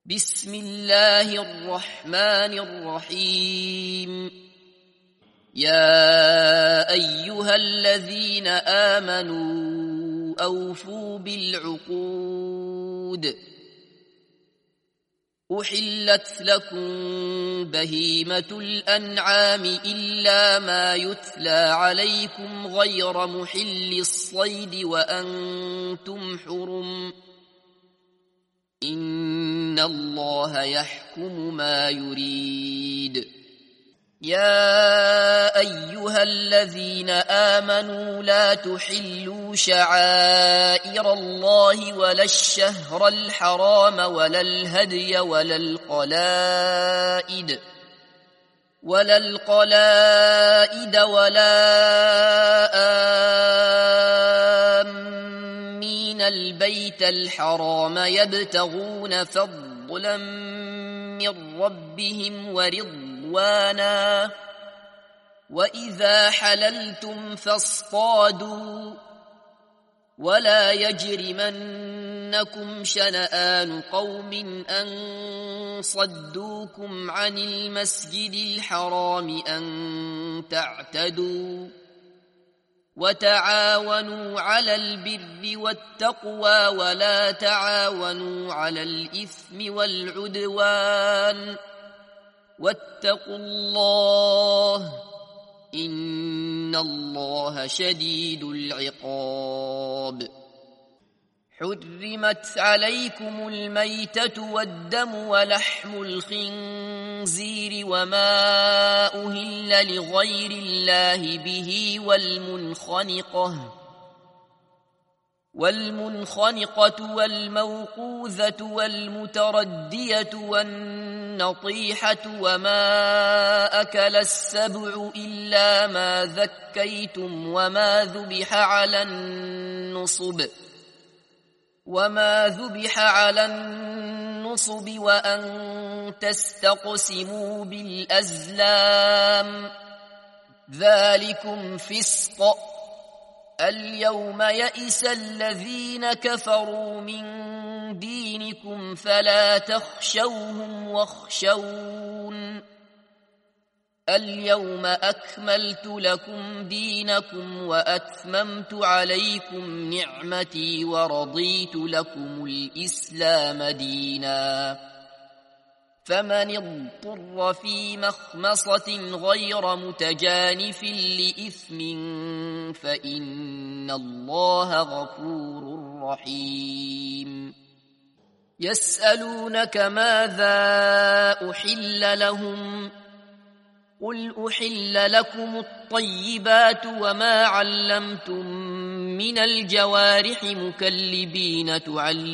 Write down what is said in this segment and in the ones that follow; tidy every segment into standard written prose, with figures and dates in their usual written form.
بسم الله الرحمن الرحيم. يا أيها الذين آمنوا أوفوا بالعقود. أحلت لكم بهيمة الأنعام إلا ما يتلى عليكم غير محل الصيد وأنتم حرم. إن الله يحكم ما يريد. يا أيها الذين آمنوا لا تحلوا شعائر الله ولا الشهر الحرام ولا الهدي ولا القلائد ولا آمين البيت الحرام يبتغون فضلا من ربهم ورضوانا. وإذا حللتم فاصطادوا ولا يجرمنكم شنآن قوم أن صدوكم عن المسجد الحرام أن تعتدوا. وتعاونوا على البر والتقوى ولا تعاونوا على الإثم والعدوان. واتقوا الله إن الله شديد العقاب. حرمت عليكم الميتة والدم ولحم الخنزير وما أهل لغير الله به والمنخنقة والموقوذة والمتردية والنطيحة وما أكل السبع إلا ما ذكيتم وما ذبح على النصب وأن تستقسموا بالأزلام ذلكم فسق. اليوم يئس الذين كفروا من دينكم فلا تخشوهم واخشون. اليوم أكملت لكم دينكم وأتممت عليكم نعمتي ورضيت لكم الإسلام دينا. فمن اضطر في مخمصة غير متجانف لإثم فإن الله غفور رحيم. يسألونك ماذا أحل لهم قل أحل لكم الطيبات وما علمتم من الجوارح مكلبين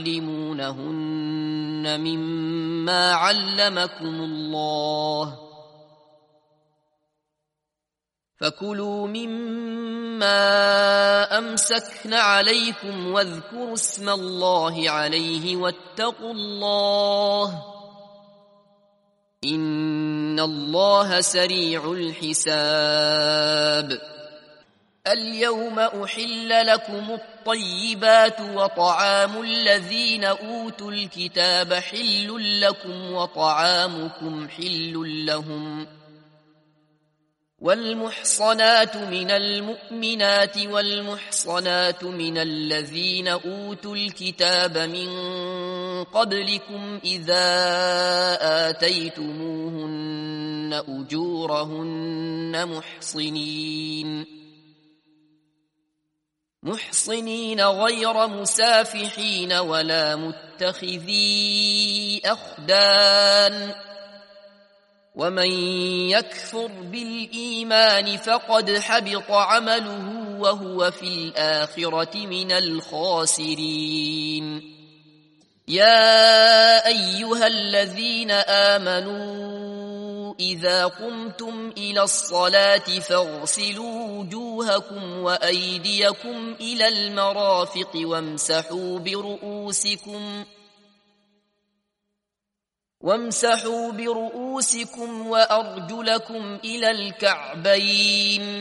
تعلمونهن مما علمكم الله فكلوا مما أمسكن عليكم واذكروا اسم الله عليه واتقوا الله إن الله سريع الحساب. اليوم أحل لكم الطيبات وطعام الذين أوتوا الكتاب حل لكم وطعامكم حل لهم. والمحصنات من المؤمنات والمحصنات من الذين أوتوا الكتاب من قبلكم إذا آتيتموهن أجورهن محصنين غير مسافحين ولا متخذي أخدان. ومن يكفر بالإيمان فقد حبط عمله وهو في الآخرة من الخاسرين. يا أيها الذين آمنوا إذا قمتم إلى الصلاة فاغسلوا وجوهكم وأيديكم إلى المرافق وامسحوا برؤوسكم وأرجلكم إلى الكعبين.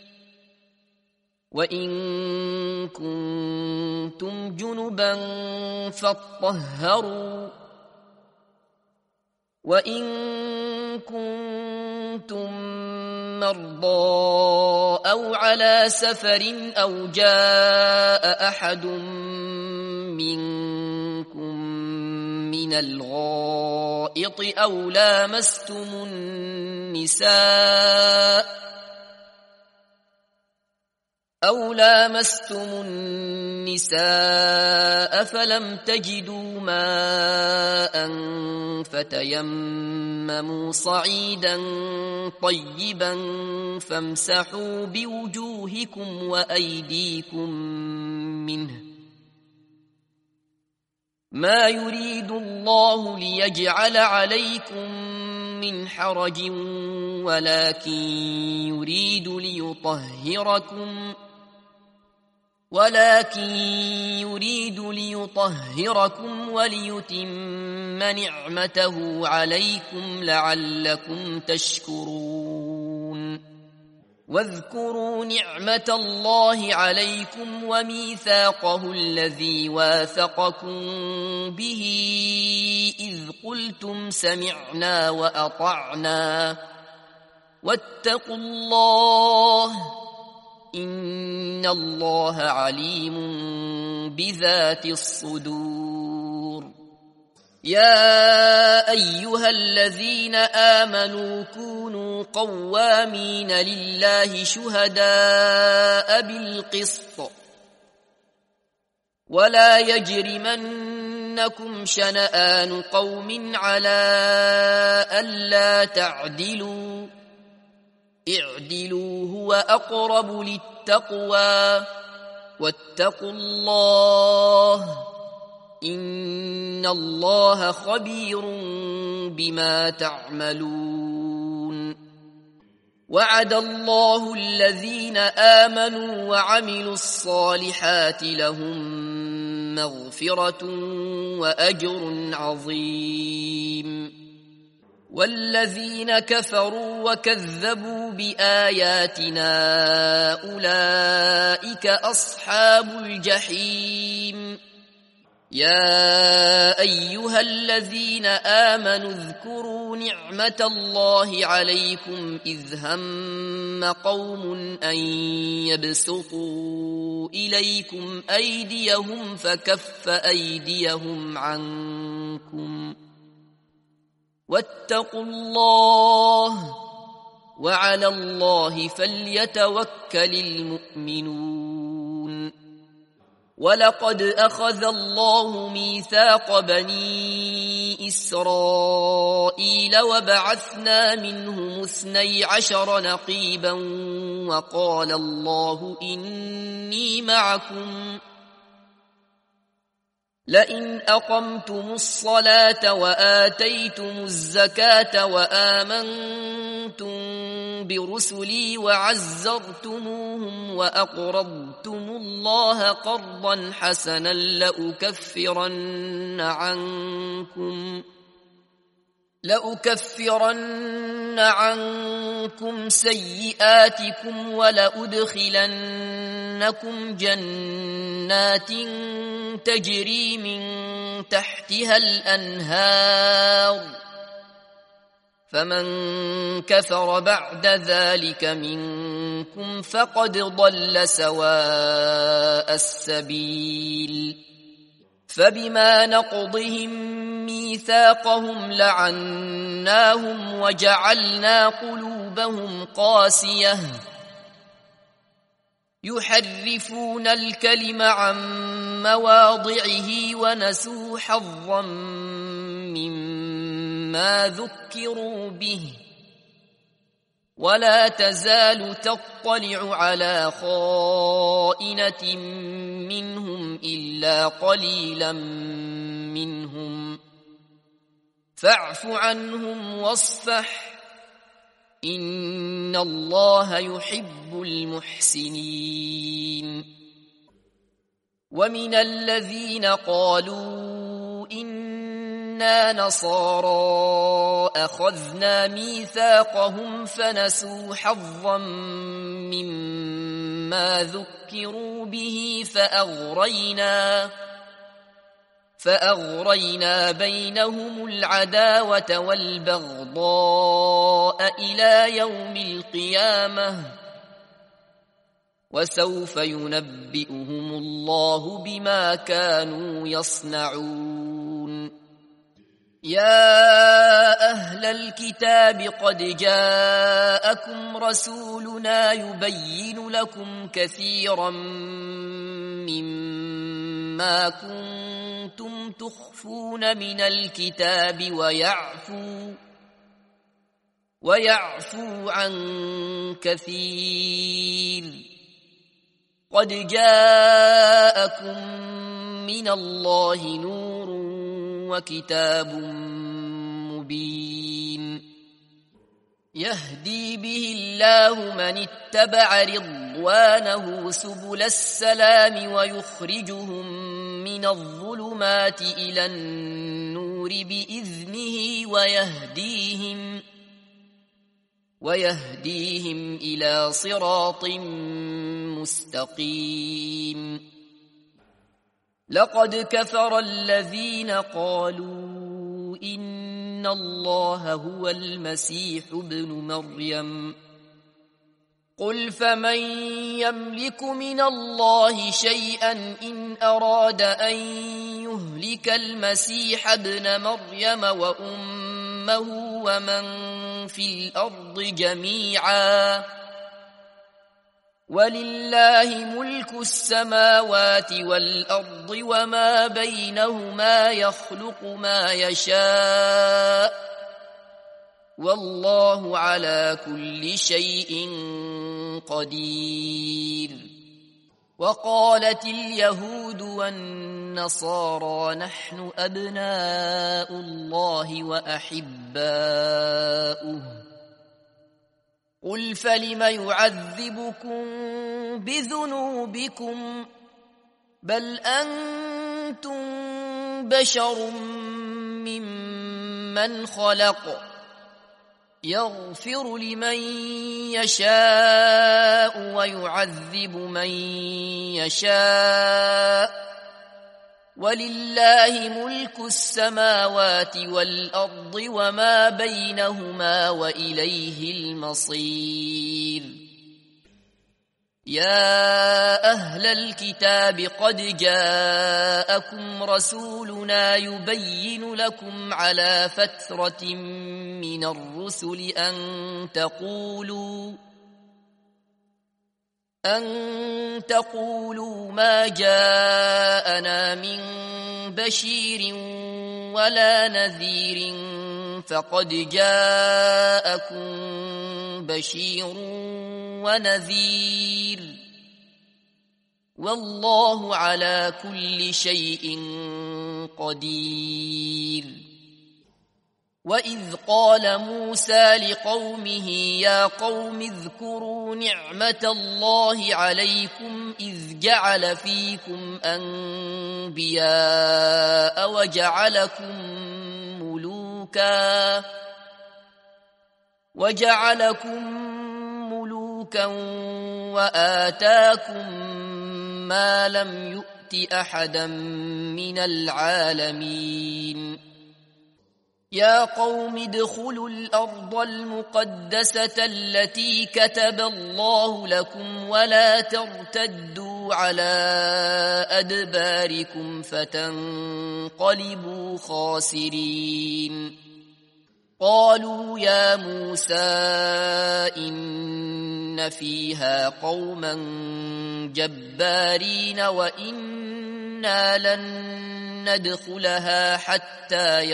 وإن كنتم جنبا فاطهروا وإن كنتم مرضى أو على سفر أو جاء أحد منكم من الغائط أو لامستم النساء فلم تجدوا ماء فتيمموا صعيدا طيبا فامسحوا بوجوهكم وأيديكم منه ما يريد الله ليجعل عليكم من حرج ولكن يريد ليطهركم وليتم نعمته عليكم لعلكم تشكرون واذكروا نعمة الله عليكم وميثاقه الذي واثقكم به إذ قلتم سمعنا وأطعنا واتقوا الله إن الله عليم بذات الصدور يا أيها الذين آمنوا كونوا قوامين لله شهداء بالقسط ولا يجرمنكم شنآن قوم على ألا تعدلوا اعدلوا هو أقرب للتقوى واتقوا الله إن الله خبير بما تعملون وعد الله الذين آمنوا وعملوا الصالحات لهم مغفرة وأجر عظيم والذين كفروا وكذبوا بآياتنا أولئك أصحاب الجحيم يا أيها الذين آمنوا اذكروا نعمة الله عليكم إذ هم قوم أن يبسطوا إليكم أيديهم فكف أيديهم عنكم واتقوا الله وعلى الله فليتوكل المؤمنون ولقد أخذ الله ميثاق بني إسرائيل وبعثنا منهم 12 نقيبا وقال الله إني معكم لئن أقمتم الصلاة وآتيتم الزكاة وآمنتم برسلي وعزرتموهم وأقرضتم الله قرضا حسنا لأكفرن عنكم سيئاتكم ولأدخلنكم جنات تجري من تحتها الأنهار فمن كفر بعد ذلك منكم فقد ضل سواء السبيل فبما نقضهم ميثاقهم لعناهم وجعلنا قلوبهم قاسية يحرفون الكلم عن مواضعه ونسوا حظا مما ذكروا به ولا تزال تطلع على خائنة منهم إلا قليلا منهم فاعف عنهم واصفح إن الله يحب المحسنين ومن الذين قالوا إنا نصارى أخذنا ميثاقهم فنسوا حظا مما ذكروا به فأغرينا بينهم العداوة والبغضاء إلى يوم القيامة وسوف ينبئهم الله بما كانوا يصنعون يا أهل الكتاب قد جاءكم رسولنا يبين لكم كثيرا مما كنتم تخفون من الكتاب ويعفو عن كثير قد جاءكم من الله نور وكتاب مبين يهدي به الله من اتبع رضوانه سبل السلام ويخرجهم من الظلمات إلى النور بإذنه ويهديهم إلى صراط مستقيم لقد كفر الذين قالوا إن الله هو المسيح ابن مريم قل فمن يملك من الله شيئا إن أراد أن يهلك المسيح ابن مريم وأمه ومن في الأرض جميعا ولله ملك السماوات والأرض وما بينهما يخلق ما يشاء والله على كل شيء قدير وقالت اليهود والنصارى نحن أبناء الله وأحباؤه قل فلم يعذبكم بذنوبكم بل أنتم بشر ممن خلق يغفر لمن يشاء ويعذب من يشاء ولله ملك السماوات والأرض وما بينهما وإليه المصير يا أهل الكتاب قد جاءكم رسولنا يبين لكم على فترة من الرسل أن تقولوا ما جاءنا من بشير ولا نذير فقد جاءكم بشير ونذير والله على كل شيء قدير وإذ قال موسى لقومه يا قوم اذكروا نعمة الله عليكم إذ جعل فيكم أنبياء وجعلكم ملوكا وآتاكم ما لم يؤت أحدا من العالمين يا قوم ادخلوا الأرض المقدسة التي كتب الله لكم ولا ترتدوا على أدباركم فتنقلبوا خاسرين قالوا يا موسى إن فيها قوما جبارين وإنا لن ندخلها حتى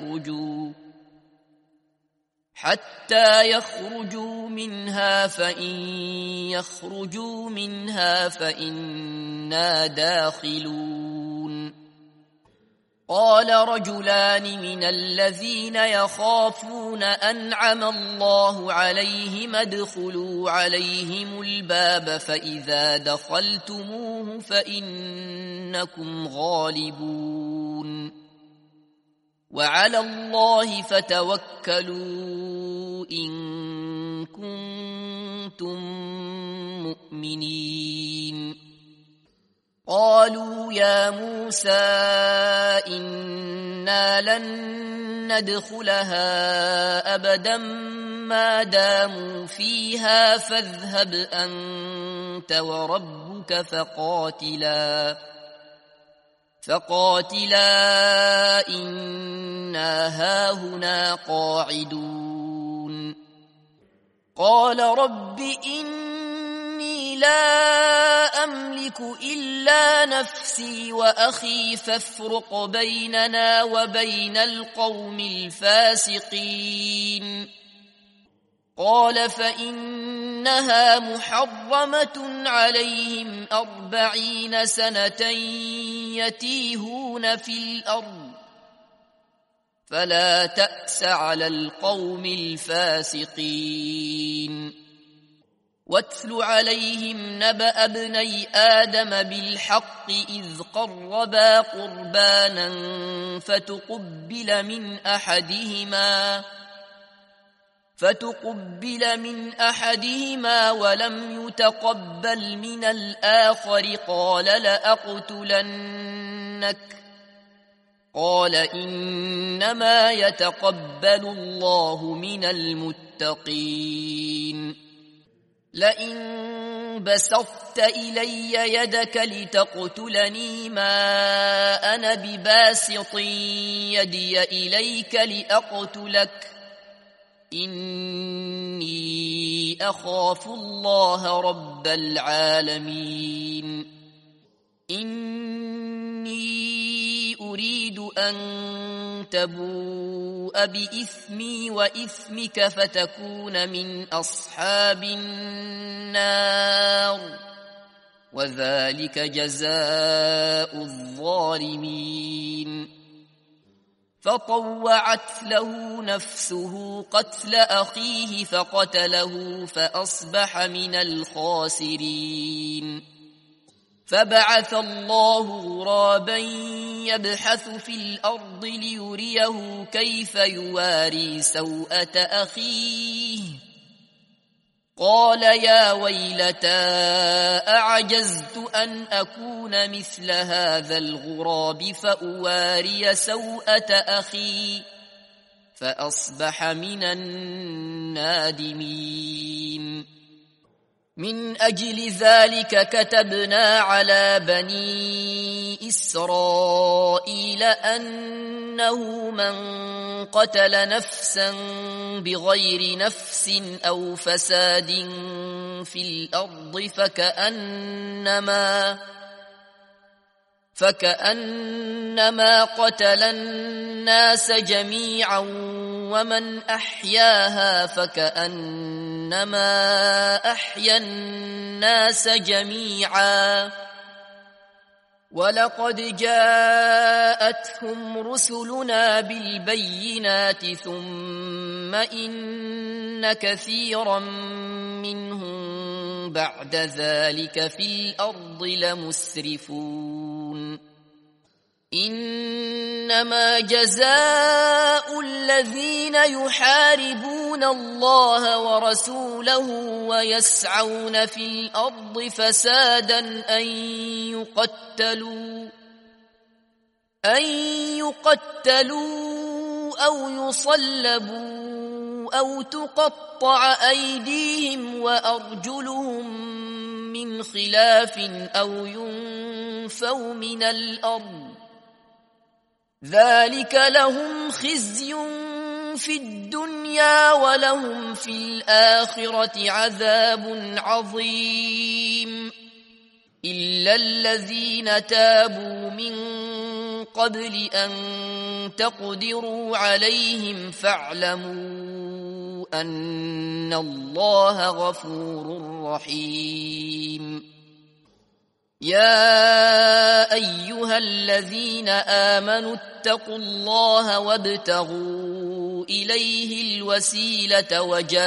يخرجوا منها فإن يخرجوا منها فإنا داخلون قال رجلان من الذين يخافون أنعم الله عليهم ادخلوا عليهم الباب فإذا دخلتموه فإنكم غالبون وعلى الله فتوكلوا إن كنتم مؤمنين قالوا يا موسى إنا لن ندخلها أبدا ما داموا فيها فاذهب أنت وربك فقاتلا إنا هاهنا قاعدون قال رب إني لا أملك إلا نفسي وأخي فافرق بيننا وبين القوم الفاسقين قال فإنها محرمة عليهم 40 سنة يتيهون في الأرض فلا تأس على القوم الفاسقين واتل عليهم نبأ ابني آدم بالحق إذ قربا قربانا فتقبل من أحدهما ولم يتقبل من الآخر قال لأقتلنك قال إنما يتقبل الله من المتقين لئن بسطت إلي يدك لتقتلني ما أنا بباسط يدي إليك لأقتلك إني أخاف الله رب العالمين إني أريد أن تبوء بإثمي وإثمك فتكون من أصحاب النار وذلك جزاء الظالمين فطوعت له نفسه قتل أخيه فقتله فأصبح من الخاسرين فبعث الله غرابا يبحث في الأرض ليريه كيف يواري سوءة أخيه قال يا ويلتى أعجزت أن أكون مثل هذا الغراب فأواري سوءة أخي فأصبح من النادمين من أجل ذلك كتبنا على بني إسرائيل أنه من قتل نفسا بغير نفس أو فساد في الأرض فكأنما قتل الناس جميعا ومن أحياها فكأنما أحيا الناس جميعا ولقد جاءتهم رسلنا بالبينات ثم إن كثيرا منهم بعد ذلك في الأرض لمسرفون إنما جزاء الذين يحاربون الله ورسوله ويسعون في الأرض فسادا أن يقتلوا أو يصلبوا أو تقطع أيديهم وأرجلهم من خلاف أو ينفوا من الأرض ذلك لهم خزي في الدنيا ولهم في الآخرة عذاب عظيم إلا الذين تابوا من قبل أن تقدروا عليهم فاعلموا أن الله غفور رحيم يا أيها الذين آمنوا اتقوا الله وابتغوا إليه الوسيلة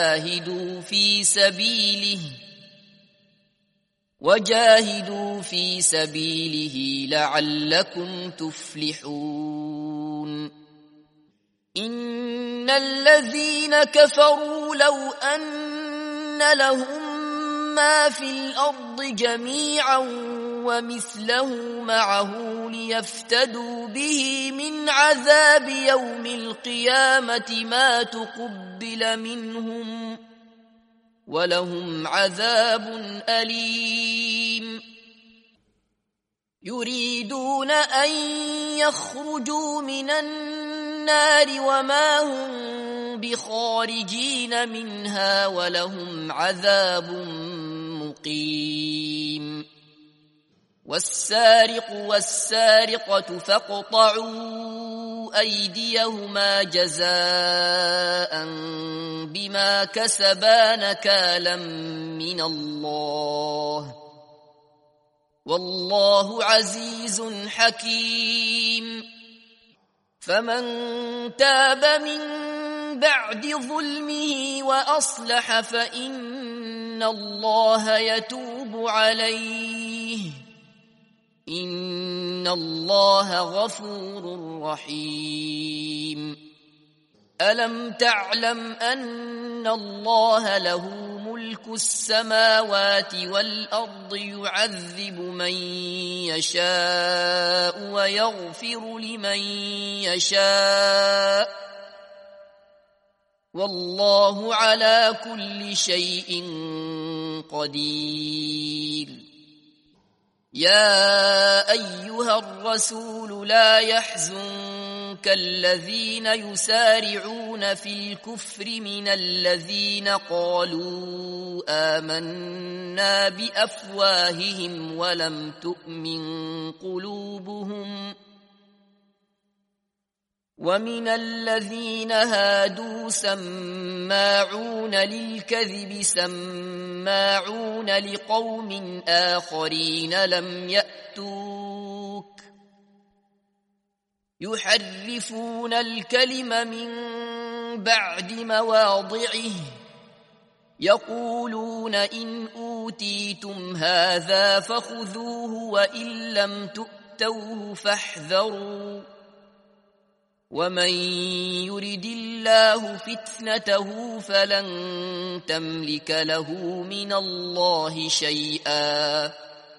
وجاهدوا في سبيله لعلكم تفلحون إن الذين كفروا لو أن لهم ما في الأرض جميعا ومثله معه ليفتدوا به من عذاب يوم القيامة ما تقبل منهم ولهم عذاب أليم يريدون أن يخرجوا من النار وما هم بخارجين منها ولهم عذاب مقيم والسارق والسارقة فاقطعوا أيديهما جزاء بما كسبا نكالا من الله والله عزيز حكيم فمن تاب من بعد ظلمه وأصلح فإن الله يتوب عليه إن الله غفور رحيم ألم تعلم أن الله له ملك السماوات والأرض يعذب من يشاء ويغفر لمن يشاء والله على كل شيء قدير يا أيها الرسول لا يحزنك الذين يسارعون في الكفر من الذين قالوا آمنا بأفواههم ولم تؤمن قلوبهم ومن الذين هادوا سماعون للكذب سماعون لقوم آخرين لم يأتوك يحرفون الكلم من بعد مواضعه يقولون إن أوتيتم هذا فخذوه وإن لم تؤتوه فاحذروا ومن يرد الله فتنته فلن تملك له من الله شيئا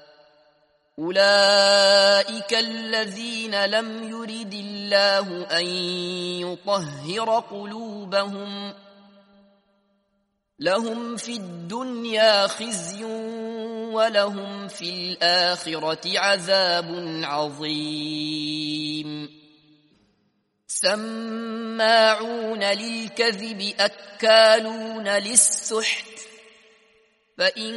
أولئك الذين لم يرد الله أن يطهر قلوبهم لهم في الدنيا خزي ولهم في الآخرة عذاب عظيم سماعون للكذب أكالون للسحت فإن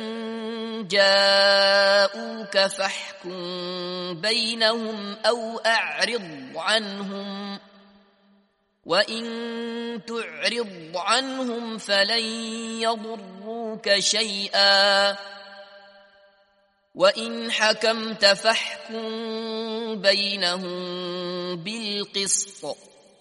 جاءوك فاحكم بينهم أو أعرض عنهم وإن تعرض عنهم فلن يضروك شيئا وإن حكمت فاحكم بينهم بالقسط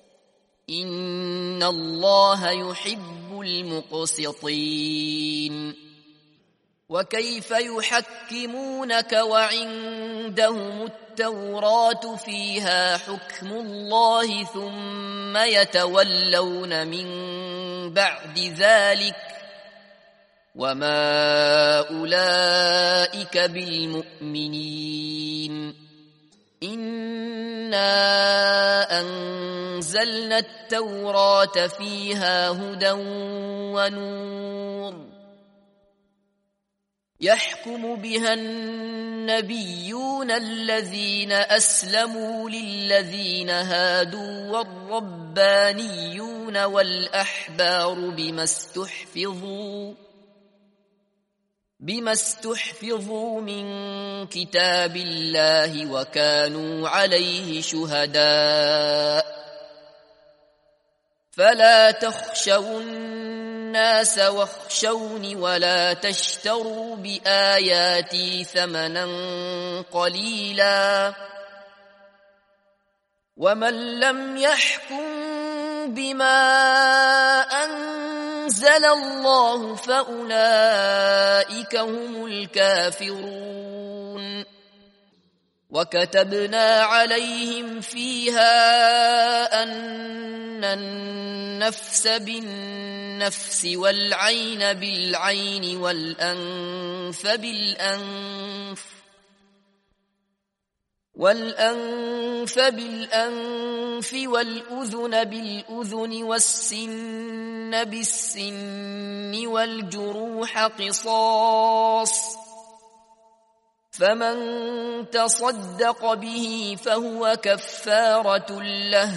إن الله يحب المقسطين وكيف يحكمونك وعندهم التوراة فيها حكم الله ثم يتولون من بعد ذلك وما أولئك بالمؤمنين إنا أنزلنا التوراة فيها هدى ونور يحكم بها النبيون الذين أسلموا للذين هادوا والربانيون والأحبار بما استحفظوا من كتاب الله وكانوا عليه شهداء فلا تخشوا الناس واخشوني ولا تشتروا بآياتي ثمنا قليلا ومن لم يحكم بما أنزل الله فأولئك هم الكافرون وكتبنا عليهم فيها أن النفس بالنفس والعين بالعين والأنف بالأنف والأنف بالأنف والأذن بالأذن والسن بالسن والجروح قصاص، فمن تصدق به فهو كفارة له،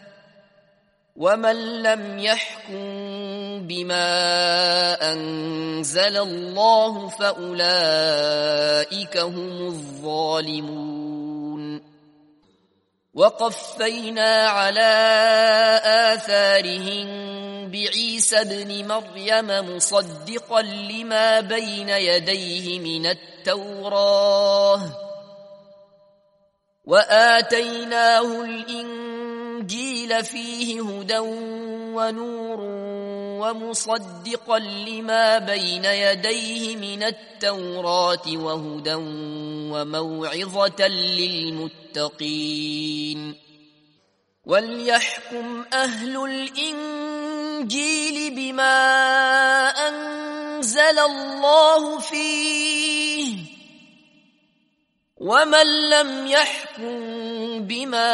ومن لم يحكم بما أنزل الله فأولئك هم الظالمون. وقفينا على آثارهم بعيسى ابن مريم مصدقا لما بين يديه من التوراة، وآتيناه الإنجيل فيه هدى ونور ومصدقا لما بين يديه من التوراة وهدى وموعظة للمتقين. وليحكم أهل الإنجيل بما أنزل الله فيه، ومن لم يحكم بما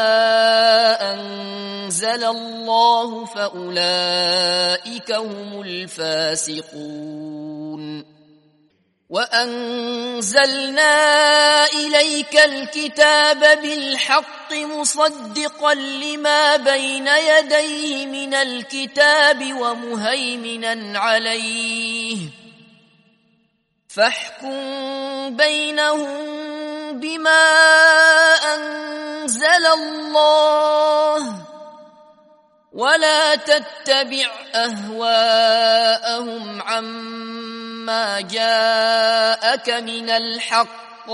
أنزل الله فأولئك هم الفاسقون. وأنزلنا إليك الكتاب بالحق مصدقا لما بين يديه من الكتاب ومهيمنا عليه، فاحكم بينهم بما أنزل الله، ولا تتبع أهواءهم عما جاءك من الحق،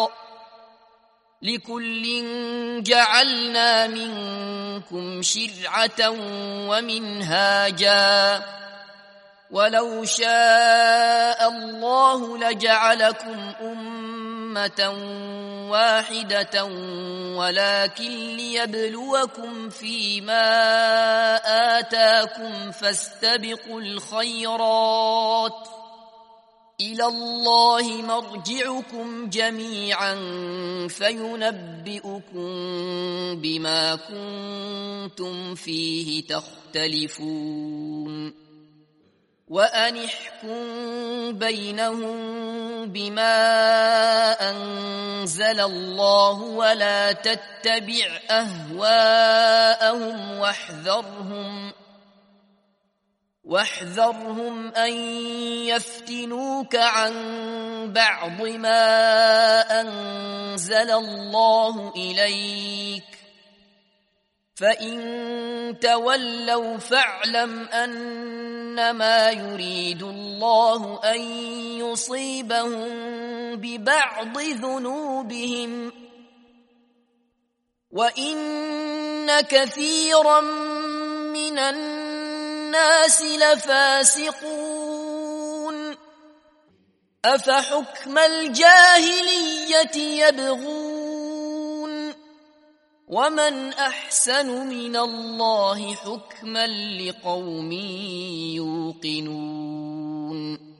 لكل جعلنا منكم شرعة ومنهاجا، ولو شاء الله لجعلكم أمة واحدة ولكن ليبلوكم فيما آتاكم فاستبقوا الخيرات، إلى الله مرجعكم جميعا فينبئكم بما كنتم فيه تختلفون. وأن احكم بينهم بما أنزل الله ولا تتبع أهواءهم واحذرهم أن يفتنوك عن بعض ما أنزل الله إليك، فإن تولوا فاعلم أنما يريد الله أن يصيبهم ببعض ذنوبهم، وإن كثيرا من الناس لفاسقون. أفحكم الجاهلية يبغون، ومن أحسن من الله حكما لقوم يوقنون.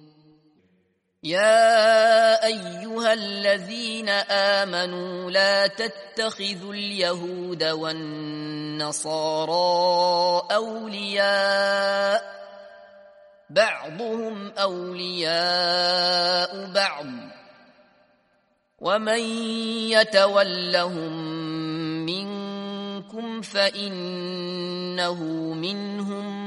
يا أيها الذين آمنوا لا تتخذوا اليهود والنصارى أولياء، بعضهم أولياء بعض، ومن يتولهم منكم فإنه منهم،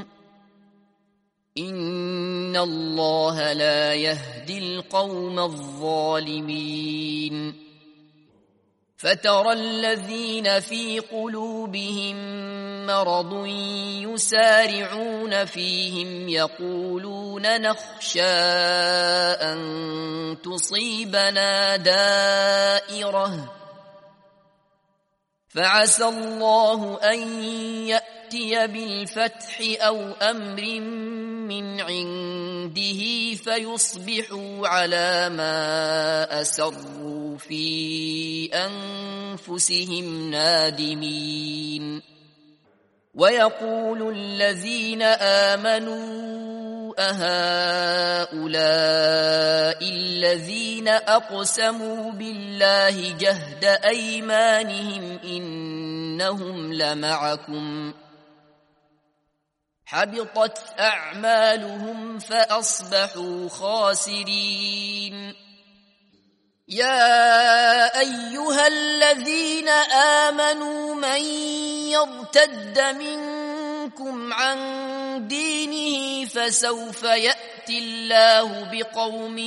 إن الله لا يهدي القوم الظالمين. فترى الذين في قلوبهم مرض يسارعون فيهم يقولون نخشى أن تصيبنا دائرة، فعسى الله أن يأتي بالفتح أو أمر من عنده فيصبحوا على ما أسروا في أنفسهم نادمين. ويقول الذين آمنوا أهؤلاء الذين أقسموا بالله جهد أيمانهم إنهم لمعكم حبطت أعمالهم فأصبحوا خاسرين يا أيها الذين آمنوا من يرتد منكم عن دينه فسوف يأتي الله بقوم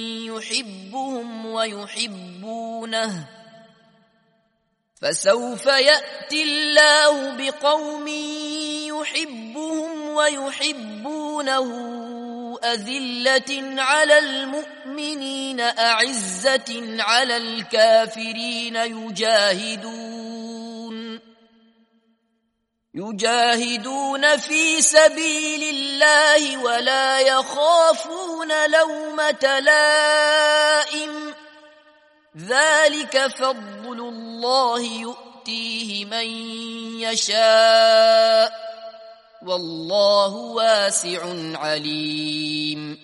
يحبهم ويحبونه أذلة على المؤمنين أعزة على الكافرين يجاهدون في سبيل الله ولا يخافون لومة لائم ذلك فضل الله يؤتيه من يشاء والله واسع عليم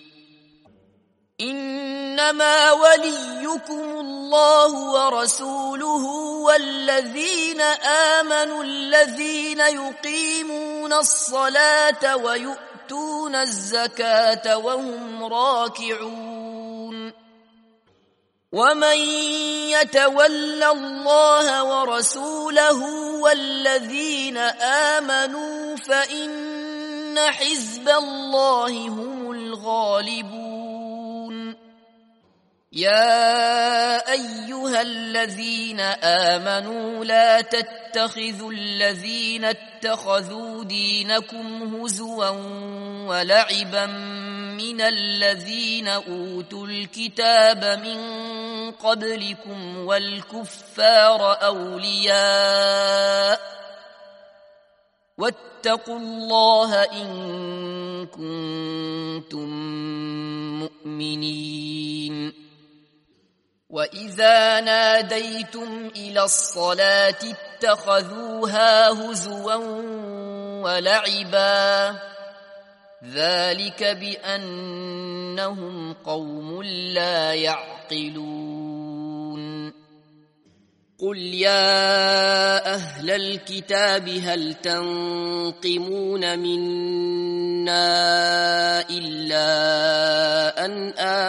إنما وليكم الله ورسوله والذين آمنوا الذين يقيمون الصلاة ويؤتون الزكاة وهم راكعون ومن يتول الله ورسوله والذين آمنوا فإن حزب الله هم الغالبون يا أيها الذين آمنوا لا تتخذوا الذين اتخذوا دينكم هزوا ولعبا من الذين أوتوا الكتاب من قبلكم والكفار أولياء واتقوا الله إن كنتم مؤمنين وإذا ناديتم إلى الصلاة اتخذوها هزوا ولعبا ذلك بأنهم قوم لا يعقلون قل يا أهل الكتاب هل تنقمون منا إلا أن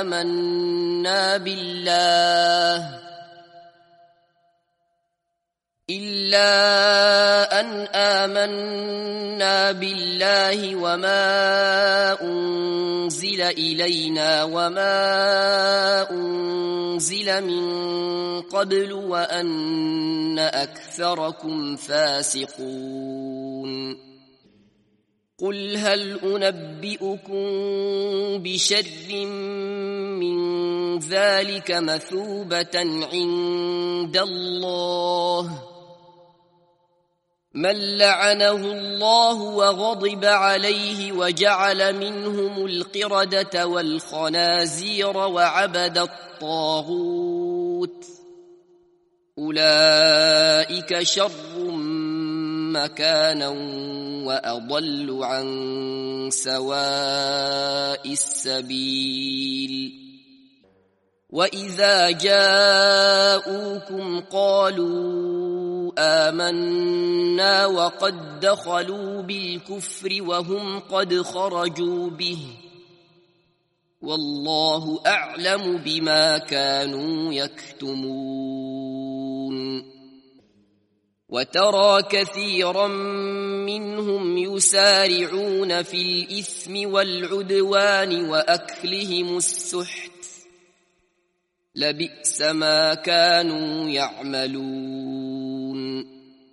آمنا بالله وما أنزل إلينا وما أنزل من قبل وأن أكثركم فاسقون قل هل أنبئكم بشر من ذلك مثوبة عند الله من لعنه الله وغضب عليه وجعل منهم القردة والخنازير وعبد الطاغوت أولئك شر مكانا وأضل عن سواء السبيل وإذا جاءوكم قالوا آمنا وقد دخلوا بالكفر وهم قد خرجوا به والله أعلم بما كانوا يكتمون وترى كثيرا منهم يسارعون في الإثم والعدوان وأكلهم السحت لبئس ما كانوا يعملون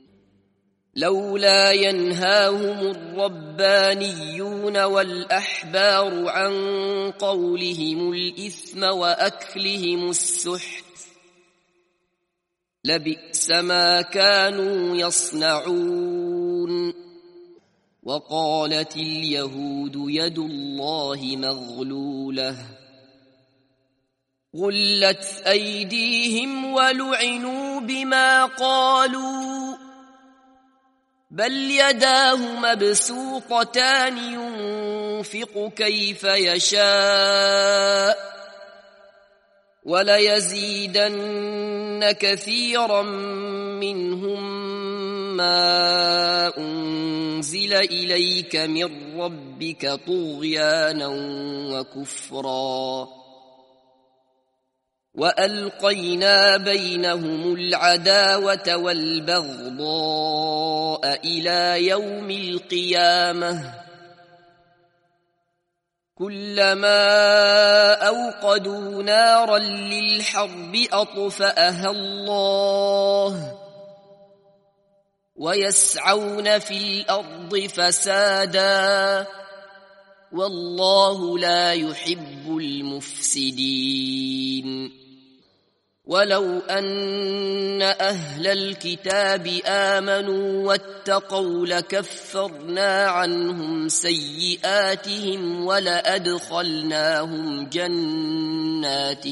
لولا ينهاهم الربانيون والأحبار عن قولهم الإثم وأكلهم السحت لبئس ما كانوا يصنعون وقالت اليهود يد الله مغلولة غلت أيديهم ولعنوا بما قالوا بل يداه مبسوطتان ينفق كيف يشاء وليزيدن كثيرا منهم ما أنزل إليك من ربك طغيانا وكفرا وألقينا بينهم العداوة والبغضاء إلى يوم القيامة كلما أوقدوا نارا للحرب أطفأها الله ويسعون في الأرض فسادا والله لا يحب المفسدين ولو أن أهل الكتاب آمنوا واتقوا لكفرنا عنهم سيئاتهم ولأدخلناهم جنات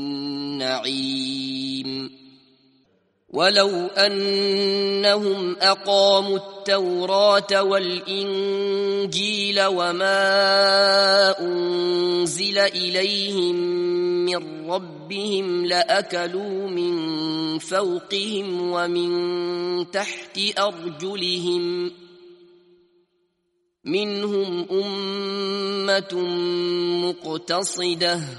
النعيم ولو أنهم أقاموا التوراة والإنجيل وما أنزل إليهم من ربهم لأكلوا من فوقهم ومن تحت أرجلهم منهم أمة مقتصدة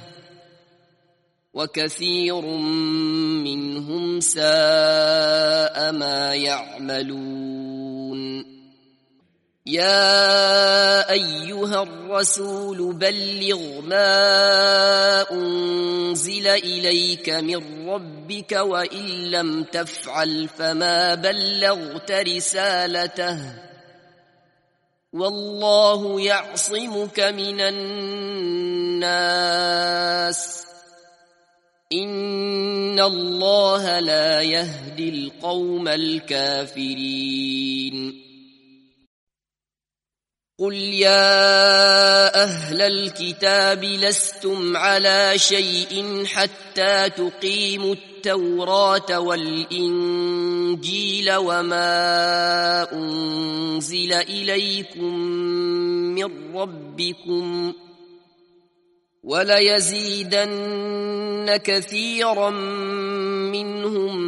وكثير منهم ساء ما يعملون يا أيها الرسول بلغ ما أنزل إليك من ربك وإن لم تفعل فما بلغت رسالته والله يعصمك من الناس إن الله لا يهدي القوم الكافرين قل يا أهل الكتاب لستم على شيء حتى تقيموا التوراة والإنجيل وما أنزل إليكم من ربكم وليزيدن كثيرا منهم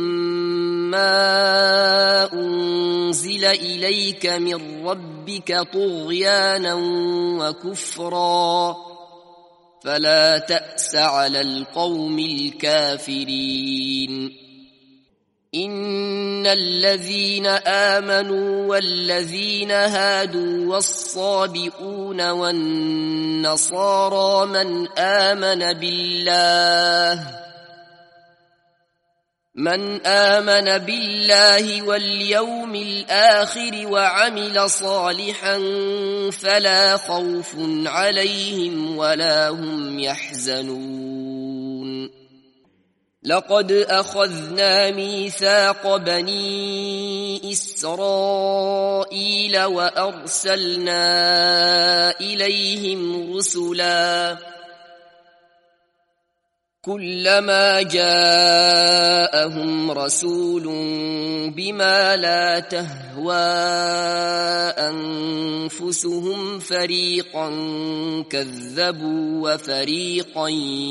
ما أنزل إليك من ربك طغيانا وكفرا فلا تأس على القوم الكافرين إن الذين آمنوا والذين هادوا والصابئون والنصارى من آمن بالله واليوم الآخر وعمل صالحا فلا خوف عليهم ولا هم يحزنون لقد أخذنا ميثاق بني إسرائيل وأرسلنا إليهم رسلا كلما جاءهم رسول بما لا تهوى أنفسهم فريقا كذبوا وفريقا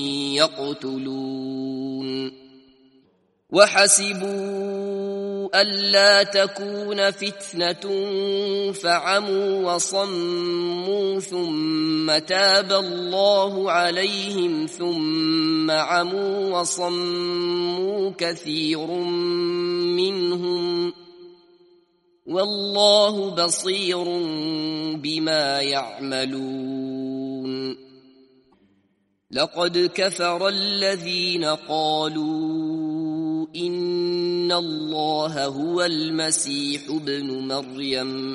يقتلون وحسبوا ألا تكون فتنة فعموا وصموا ثم تاب الله عليهم ثم عموا وصموا كثير منهم والله بصير بما يعملون لقد كفر الذين قالوا إن الله هو المسيح ابن مريم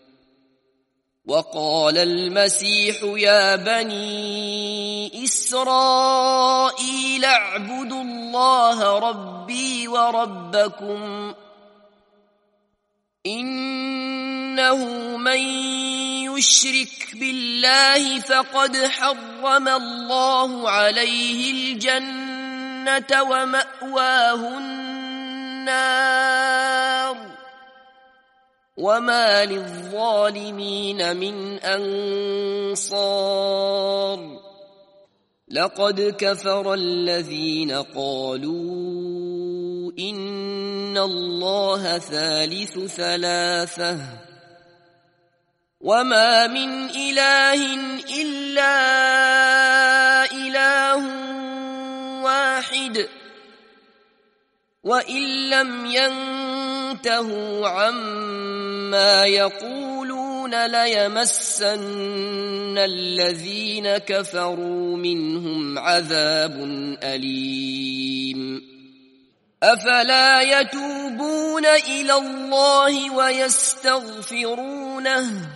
وقال المسيح يا بني إسرائيل اعبدوا الله ربي وربكم إنه من يشرك بالله فقد حرم الله عليه الجنة ومأواه النار وما للظالمين من أنصار لقد كفر الذين قالوا إن الله ثالث ثلاثة وما من إله إلا إله واحد وإن لم ينتهوا عما يقولون ليمسن الذين كفروا منهم عذاب أليم أفلا يتوبون إلى الله ويستغفرونه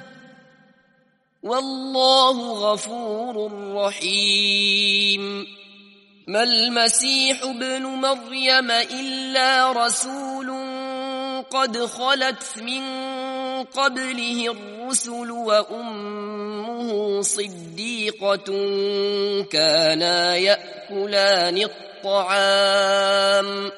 والله غفور رحيم ما المسيح ابن مريم إلا رسول قد خلت من قبله الرسل وأمه صديقة كانا يأكلان الطعام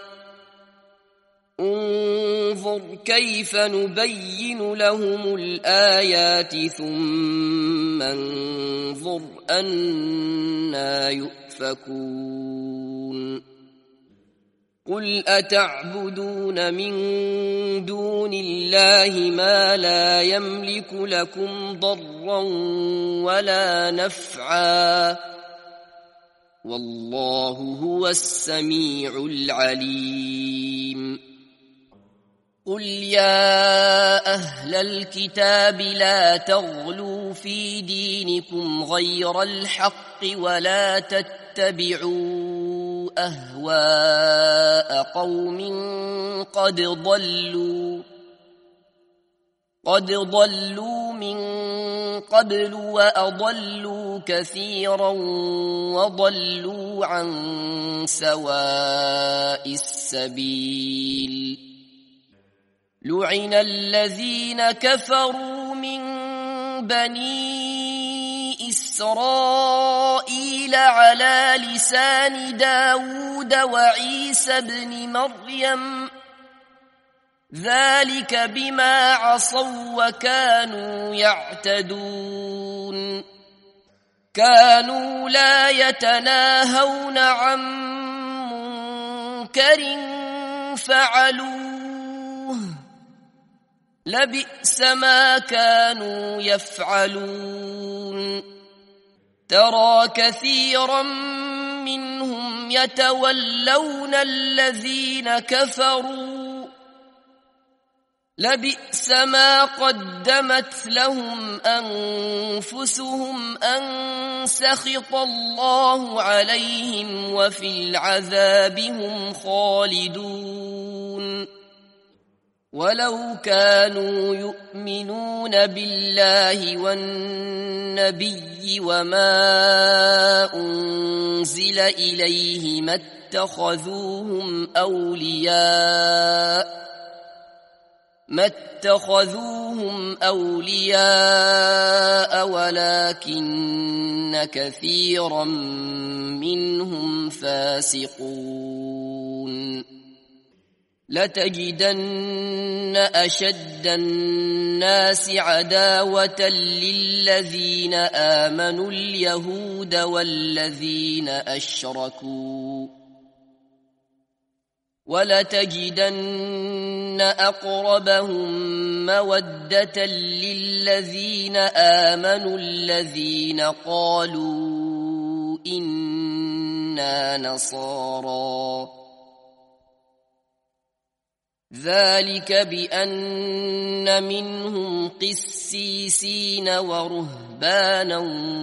انظر كيف نبين لهم الآيات ثم انظر أنا يؤفكون قل أتعبدون من دون الله ما لا يملك لكم ضرا ولا نفعا والله هو السميع العليم قل يا أهل الكتاب لا تغلوا في دينكم غير الحق ولا تتبعوا أهواء قوم قد ضلوا من قبل وأضلوا كثيرا وضلوا عن سواء السبيل لعن الذين كفروا من بني إسرائيل على لسان داود وعيسى بن مريم ذلك بما عصوا وكانوا يعتدون كانوا لا يتناهون عن منكر فعلوه لبئس ما كانوا يفعلون ترى كثيرا منهم يتولون الذين كفروا لبئس ما قدمت لهم أنفسهم أن سخط الله عليهم وفي العذاب هم خالدون ولو كانوا يؤمنون بالله والنبي وما أنزل إليه ما اتخذوهم أولياء ولكن كثيرا منهم فاسقون لتجدن أشد الناس عداوة للذين آمنوا اليهود والذين أشركوا ولتجدن أقربهم مودة للذين آمنوا الذين قالوا إنا نصارى ذلك بأن منهم قسيسين ورهبانا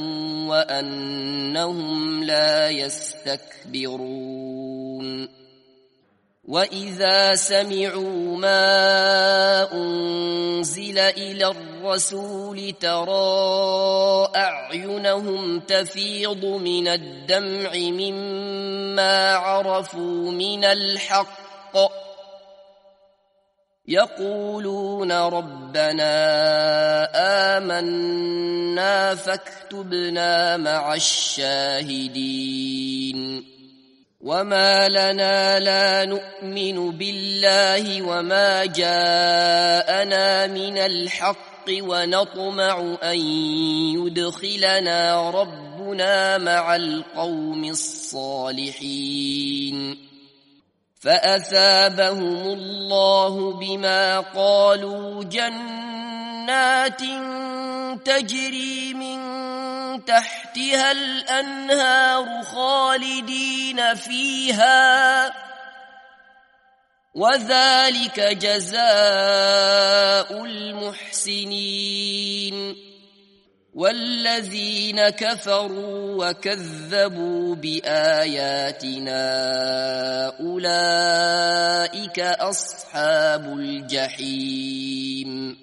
وأنهم لا يستكبرون وإذا سمعوا ما أنزل إلى الرسول ترى أعينهم تفيض من الدمع مما عرفوا من الحق يقولون ربنا آمنا فاكتبنا مع الشاهدين وما لنا لا نؤمن بالله وما جاءنا من الحق ونطمع أن يدخلنا ربنا مع القوم الصالحين فأثابهم الله بما قالوا جنات تجري من تحتها الأنهار خالدين فيها وذلك جزاء المحسنين والذين كفروا وكذبوا بآياتنا أولئك أصحاب الجحيم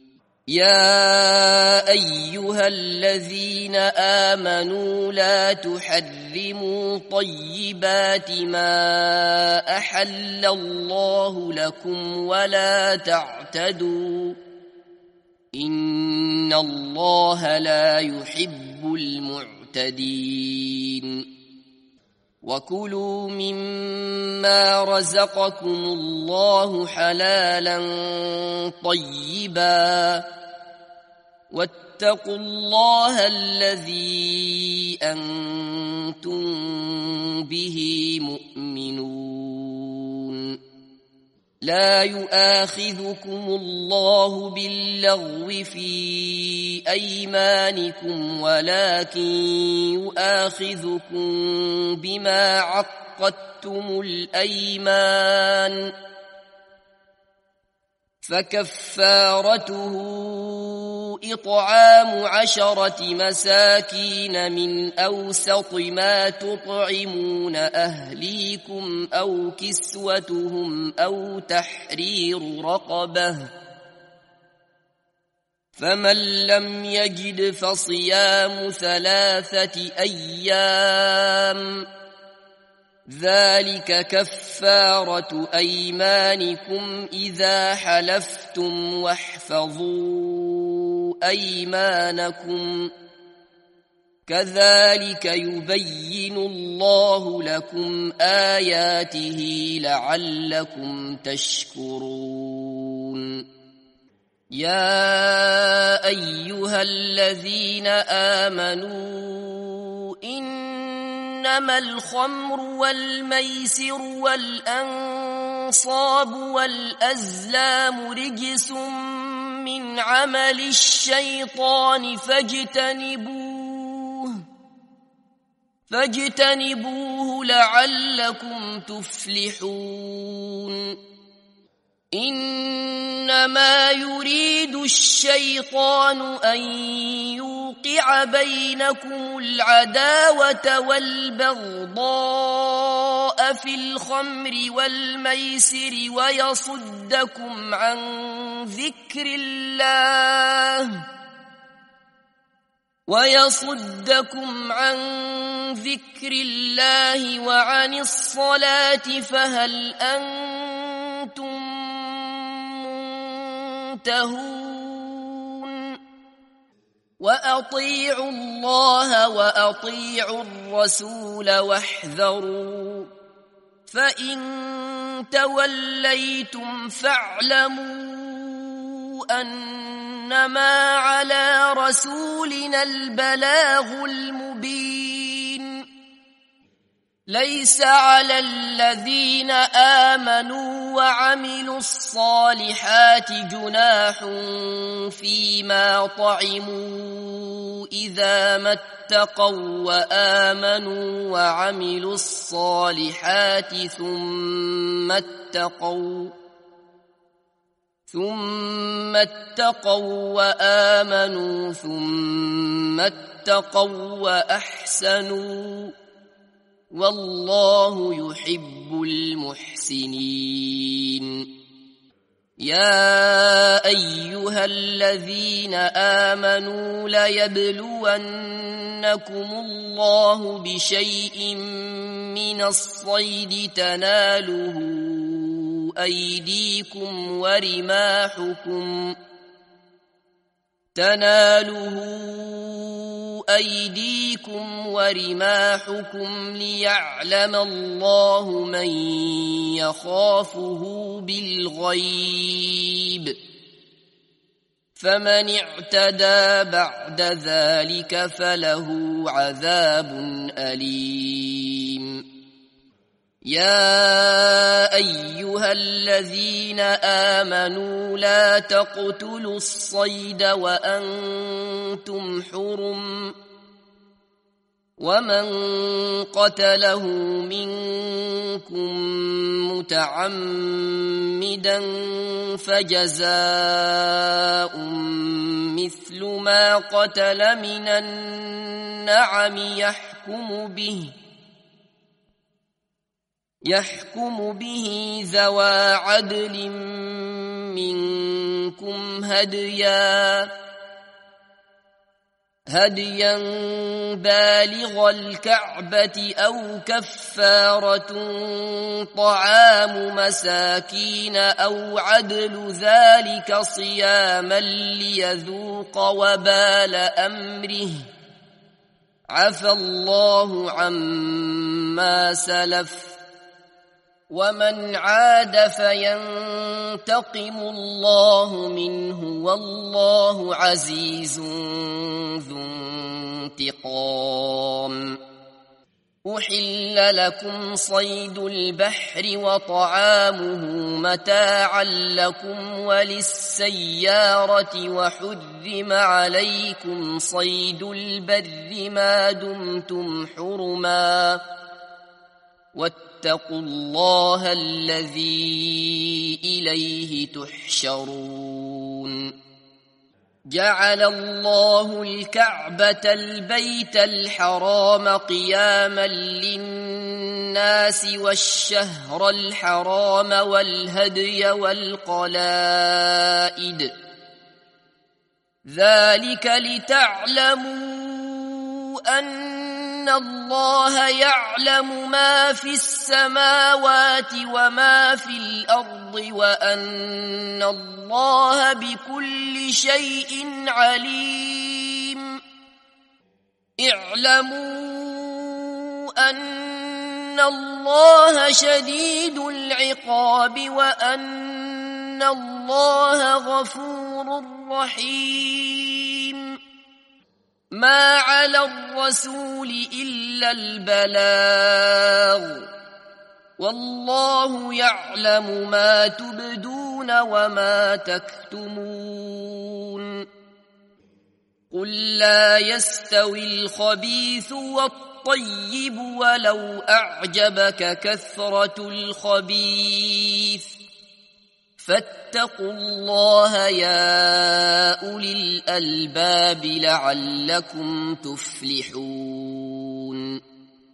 يا أيها الذين آمنوا لا تحرموا طيبات ما أحل الله لكم ولا تعتدوا إن الله لا يحب المعتدين وكلوا مما رزقكم الله حلالا طيبا واتقوا الله الذي أنتم به مؤمنون لا يؤاخذكم الله باللغو في أيمانكم ولكن يؤاخذكم بما عقدتم الأيمان فكفارته إطعام 10 مساكين من أوسط ما تطعمون أهليكم أو كسوتهم أو تحرير رقبة فمن لم يجد فصيام 3 أيام ذلك كفارة أيمانكم إذا حلفتم واحفظوا أيمانكم كذلك يبين الله لكم آياته لعلكم تشكرون يا أيها الذين آمنوا إنما الخمر والميسر والأنصاب والأزلام رجس من عمل الشيطان فاجتنبوه لعلكم تفلحون إنما يريد الشيطان أن يوقع بينكم العداوة والبغضاء في الخمر والميسر ويصدكم عن ذكر الله وعن الصلاة فهل أنتم منتهون وأطيعوا الله وأطيعوا الرسول واحذروا فإن توليتم فاعلموا أنما على رسولنا البلاغ المبين ليس على الذين آمنوا وعملوا الصالحات جناح فيما طعموا إذا ما اتقوا وآمنوا وعملوا الصالحات ثم اتقوا وآمنوا ثم اتقوا وأحسنوا والله يحب المحسنين يا أيها الذين آمنوا ليبلونكم الله بشيء من الصيد تناله تناله أيديكم ورماحكم ليعلم الله من يخافه بالغيب فمن اعتدى بعد ذلك فله عذاب أليم يا أيها الذين آمنوا لا تقتلوا الصيد وأنتم حرم ومن قتله منكم متعمدا فجزاء مثل ما قتل من النعم يحكم به ذوى عدل منكم هديا بالغ الكعبة أو كفارة طعام مساكين أو عدل ذلك صياما ليذوق وبال أمره عفى الله عما سلف ومن عاد فينتقم الله منه والله عزيز ذو انتقام أحل لكم صيد البحر وطعامه متاعا لكم وللسيارة وحرم عليكم صيد البر ما دمتم حرما واتقوا الله الذي إليه تحشرون جعل الله الكعبة البيت الحرام قياما للناس والشهر الحرام والهدي والقلائد ذلك لتعلموا أن الله يعلم ما في السماوات وما في الأرض وأن الله بكل شيء عليم اعلموا أن الله شديد العقاب وأن الله غفور رحيم ما على الرسول إلا البلاغ والله يعلم ما تبدون وما تكتمون قل لا يستوي الخبيث والطيب ولو أعجبك كثرة الخبيث فاتقوا الله يا أولي الألباب لعلكم تفلحون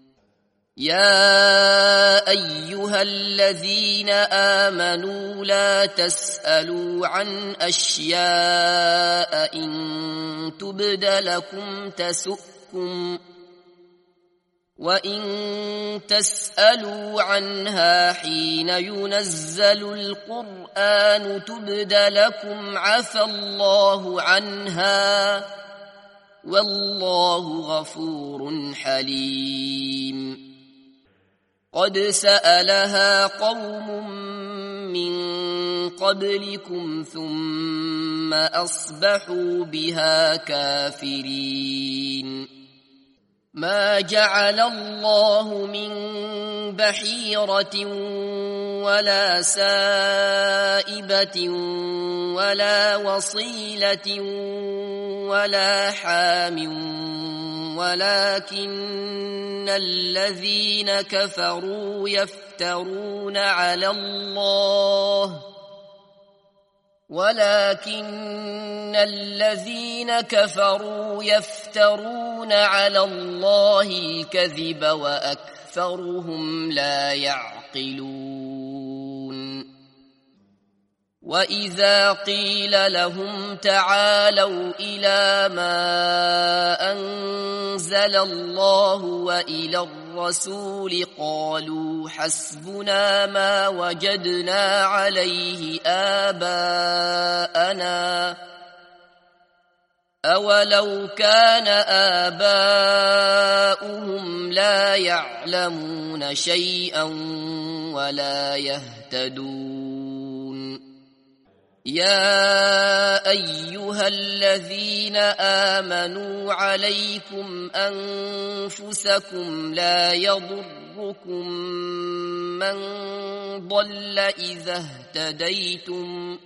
يا أيها الذين آمنوا لا تسألوا عن أشياء إن تبد لكم تسؤكم وإن تسألوا عنها حين ينزل القرآن تبد لكم عفى الله عنها والله غفور حليم قد سألها قوم من قبلكم ثم أصبحوا بها كافرين ما جعل الله من بحيرة ولا سائبة ولا وصيلة ولا حام ولكن الذين كفروا يفترون على الله الكذب وأكثرهم لا يعقلون وإذا قيل لهم تعالوا إلى ما أنزل الله وإلى الرسول قالوا حسبنا ما وجدنا عليه آباءنا أولو كان آباؤهم لا يعلمون شيئا ولا يهتدون يا أيها الذين آمنوا عليكم أنفسكم لا يضركم من ضل إذا اهتديتم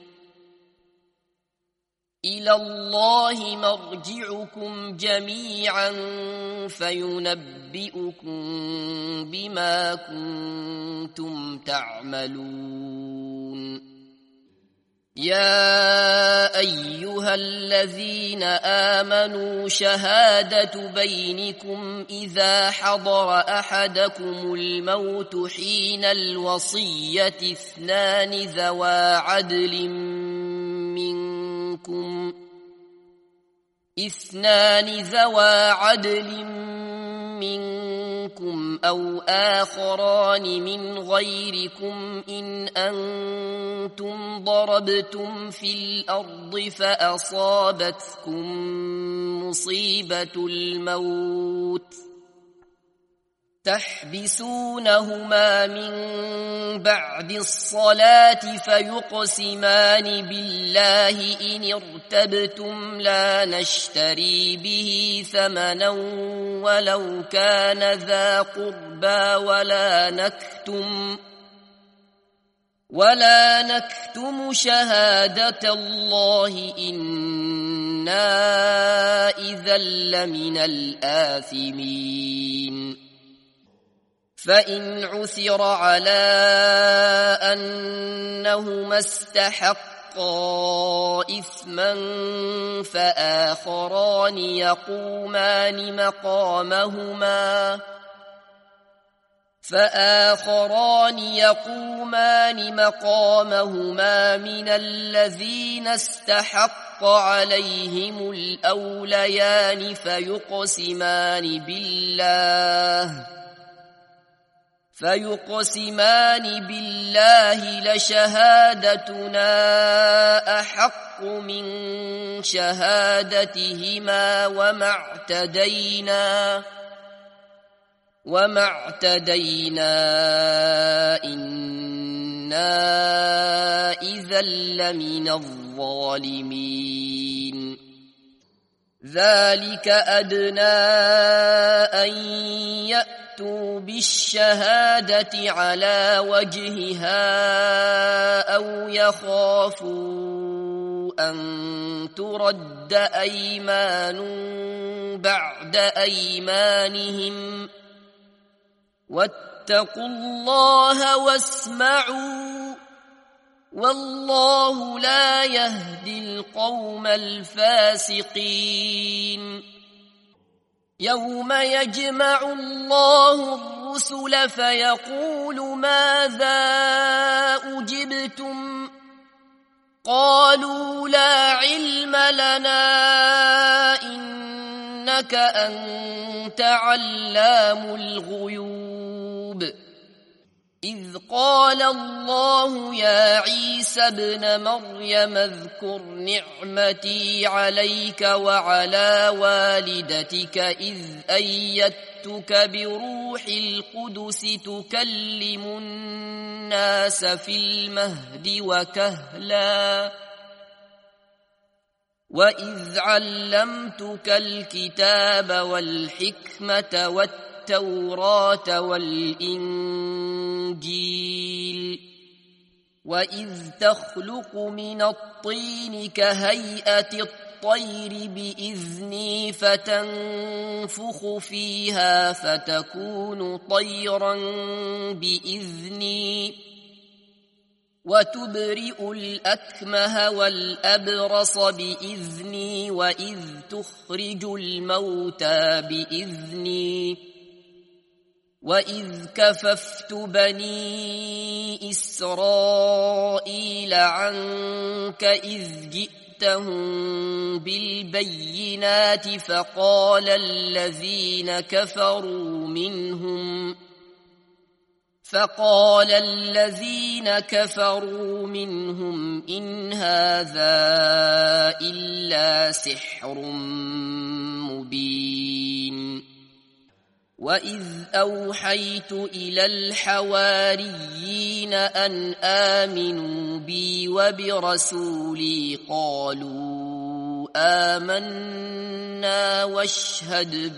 إلى الله مرجعكم جميعا فينبئكم بما كنتم تعملون يا أيها الذين آمنوا شهادة بينكم إذا حضر أحدكم الموت حين الوصية اثنان ذوى عدل منكم أو آخران من غيركم إن أنتم ضربتم في الأرض فأصابتكم مصيبة الموت تحبسونهما من بعد الصلاة فيقسمان بالله إن ارتبتم لا نشتري به ثمنا ولو كان ذا قربى ولا نكتم شهادة الله إنا إذا لمن الآثمين فإن عثر على أنهما استحقا إثما فآخران يقومان مقامهما من الذين استحق عليهم الأوليان فيقسمان بالله لشهادتنا أحق من شهادتهما وما اعتدينا إنا إذا لمن الظالمين ذلك أدنى أن يأتوا بالشهادة على وجهها أو يخافوا أن ترد أيمان بعد أيمانهم واتقوا الله واسمعوا والله لا يهدي القوم الفاسقين يوم يجمع الله الرسل فيقول ماذا أجبتم قالوا لا علم لنا إنك أنت علام الغيوب إذ قال الله يا عيسى ابن مريم اذكر نعمتي عليك وعلى والدتك إذ أيدتك بروح القدس تكلم الناس في المهد وكهلا وإذ علمتك الكتاب والحكمة والتوراة والإنجيل وإذ تخلق من الطين كهيئة الطير بإذني فتنفخ فيها فتكون طيرا بإذني وتبرئ الأكمه والأبرص بإذني وإذ تخرج الموتى بإذني وإذ كففت بني إسرائيل عنك إذ جئتهم بالبينات فقال فقال الذين كفروا منهم إن هذا إلا سحر مبين وإذ أوحيت إلى الحواريين أن آمنوا بي وبرسولي قالوا آمنا واشهد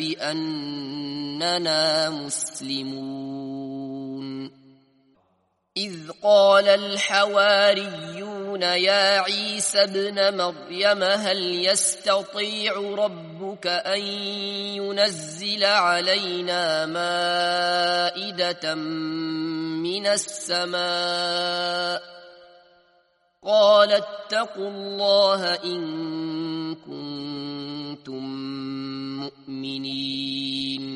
بأننا مسلمون إذ قال الحواريون يا عيسى ابن مريم هل يستطيع ربك أن ينزل علينا مائدة من السماء قال اتقوا الله إن كنتم مؤمنين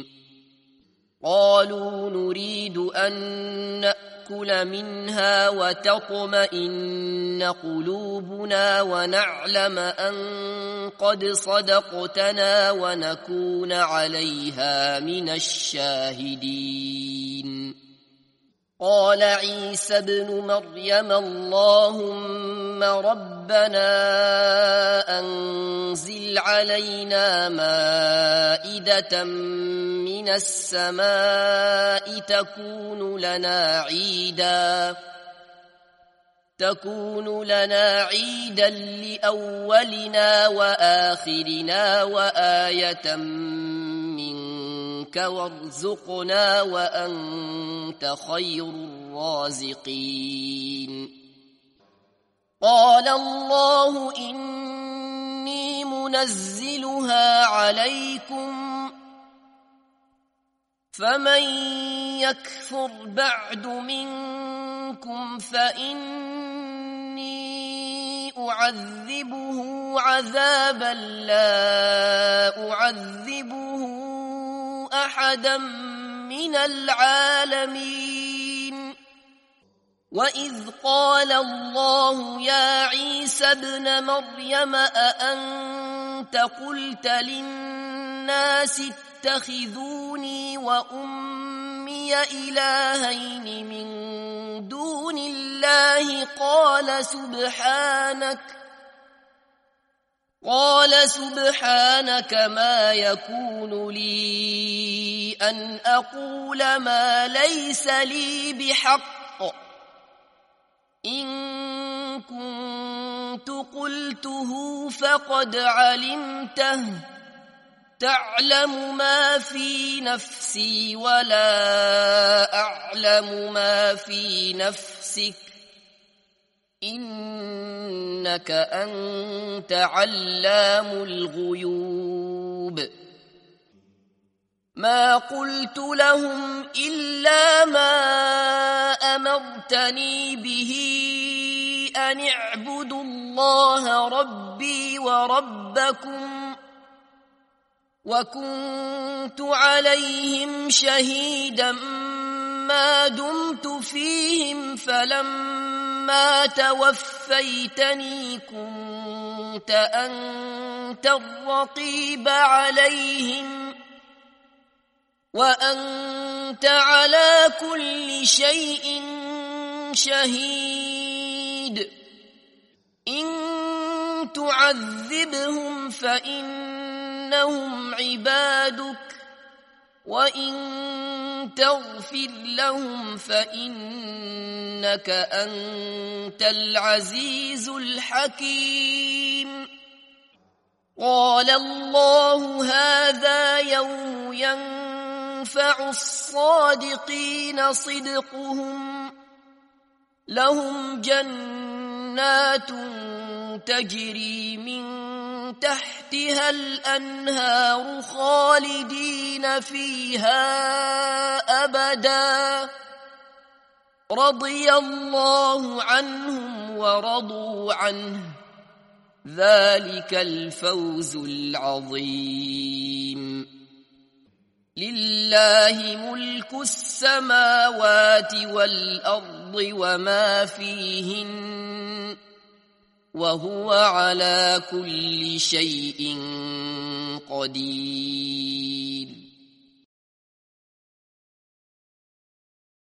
قالوا نريد أن نأكل منها وتطمئن قلوبنا ونعلم أن قد صدقتنا ونكون عليها من الشاهدين قال عيسى ابن مريم اللهم ربنا أنزل علينا مائدة من السماء تكون لنا عيدا لأولنا وآخرنا وآية منك وارزقنا وأنت خير الرازقين قال الله إني منزلها عليكم فمن يكفر بعد منكم فإني أعذبه عذابا لا أعذبه أحدا من العالمين وإذ قال الله يا عيسى ابن مريم أأنت قلت للناس اتخذوني وأمي إلهين من دون الله قال سبحانك ما يكون لي أن أقول ما ليس لي بحق إن كنت قلته فقد علمته تعلم ما في نفسي ولا أعلم ما في نفسك إنك أنت علام الغيوب ما قلت لهم إلا ما أمرتني به أن اعبدوا الله ربي وربكم وكنت عليهم شهيدا ما دمت فيهم فلما توفيتني كنت أنت الرقيب عليهم وأنت على كل شيء شهيد إن تعذبهم فإنهم عبادك وإن تغفر لهم فإنك أنت العزيز الحكيم قال الله هذا يوم ينفع الصادقين صدقهم لهم جنات تجري من تحتها الأنهار خالدين فيها أبدا رضي الله عنهم ورضوا عنه ذلك الفوز العظيم لله ملك السماوات والأرض وما فيهن وهو على كل شيء قدير